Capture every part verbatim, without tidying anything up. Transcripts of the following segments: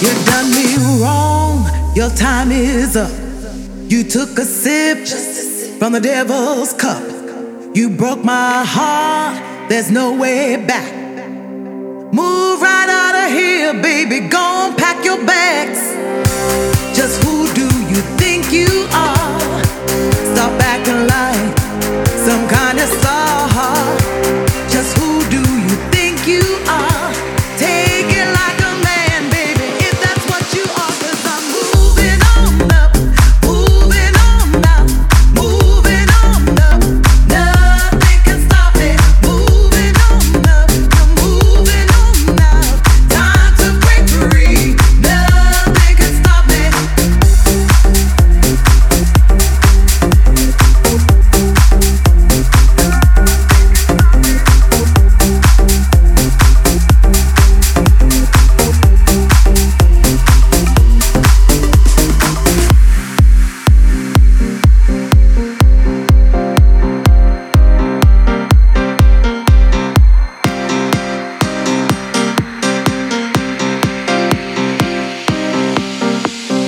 You done me wrong, your time is up. You took a sip from the devil's cup. You broke my heart, there's no way back. Move right out of here, baby, go on, pack your bags. Just who do you think you are? Stop acting like some kind of star. Just who do you think you are? Take it like a man, baby, if that's what you are. Cause I'm moving on up, moving on up, moving on up. Nothing can stop me. Moving on up, you're moving on up. Time to break free. Nothing can stop me.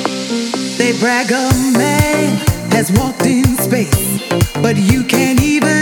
They brag a man has walked in space, but you can't even